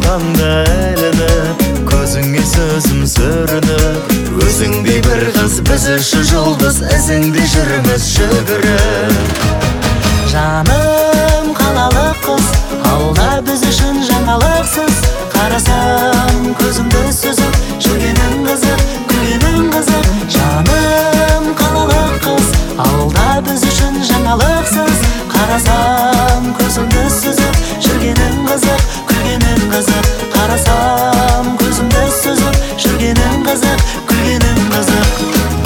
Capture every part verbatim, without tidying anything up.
қалғанда ілініп, көзіңе сөзім сүрініп, өзіңдей бір қыз біз үшін жұлдыз, ізіңде жүрміз жүгіріп. Жаным қалалық қыз, алда біз үшін жаңалықсыз. Қарасам көзімді сүзіп, жүргенің қызық, күлгенің қызық. Жаным қалалық қыз, алда біз үшін жаңалықсыз. Қарасам көзімді сүзіп, жүргенің қызық, күлгенің қызық. Қарасам көзімді сүзіп, жүргенің қызық, күлгенің қызық.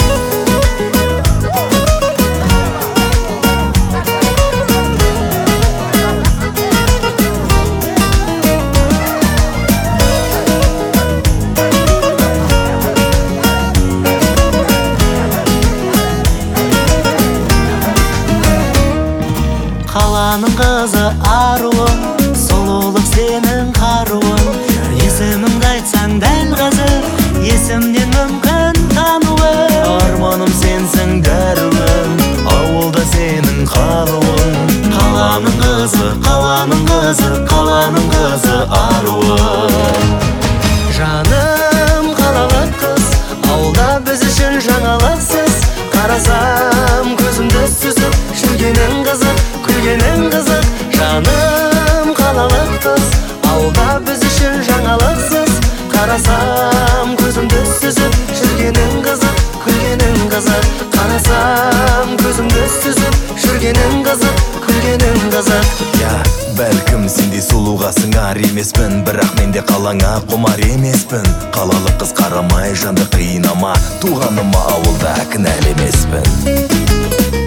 Қаланың қызы аруым, сұлулық сенің қаруың. Есіміңді айтсаң дәл қазір, есімнен мүмкін тануым. Арманым сенсің дәруім, ауылда сенің қалуың. Қаланың қызы, қаланың қызы, қаланың қызы аруым. Жаным қалалық қыз, ауылда біз үшін жаңалықсыз. Қарасам көзімді сүзіп, жүргенің қызық, күлгенің қызық. Жаным қалалық қыз, ауылда біз үшін жаңалықсыз. Қарасам көзімді сүзіп, жүргенің қызық, күлгенің қызық. Қарасам көзімді сүзіп, жүргенің қызық, күлгенің қызық. Я, бәлкім сендей сұлуға сыңар емеспін, бірақ мен де қалаңа құмар емеспін. Қалалық қыз қарамай жанды қиынама, туғаныма ауылда кінәлі емеспін.